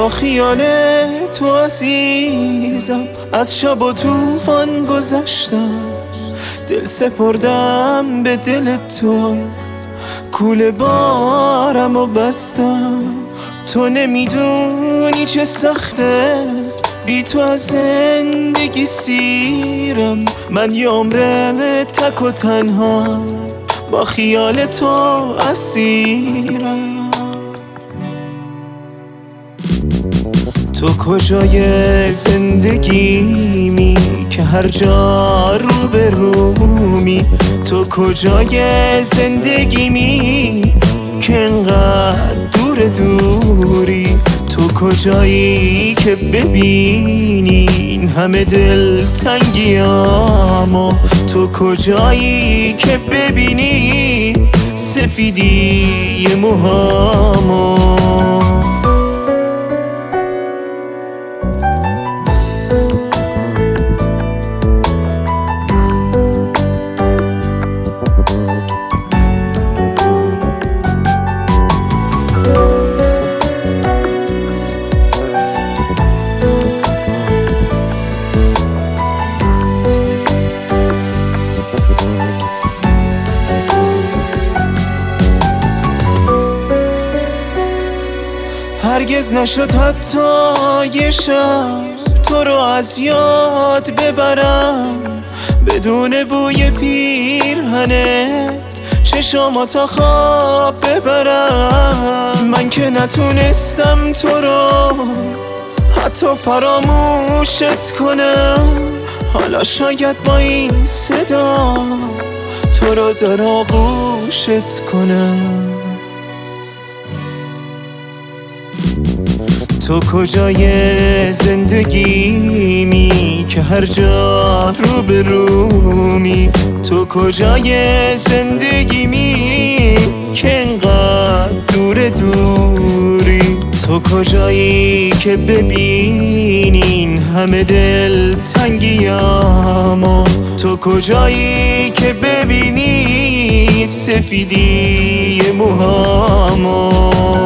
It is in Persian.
با خیال تو عزیزم از شب و طوفان گذشتم، دل سپردم به دل تو، کوله بارم و بستم. تو نمیدونی چه سخته بی تو از زندگی سیرم، من یه عمر تک و تنها با خیال تو اسیرم. تو کجای زندگیمی که هر جا رو به رومی؟ تو کجای زندگیمی که انقدر دوری؟ تو کجایی که ببینی این همه دل تنگیامو؟ تو کجایی که ببینی سفیدی موهامو؟ هرگز نشد حتی یه شب تو رو از یاد ببرم، بدون بوی پیرهنت چشامو تا خواب ببرم. من که نتونستم تو رو حتی فراموشت کنم، حالا شاید با این صدا تو رو در آغوشت کنم. تو کجای زندگیمی که هر جا رو به رومی؟ تو کجای زندگیمی که انقدر دوری؟ تو کجایی که ببینی این همه دل تنگیامو؟ تو کجایی که ببینی سفیدی موهامو؟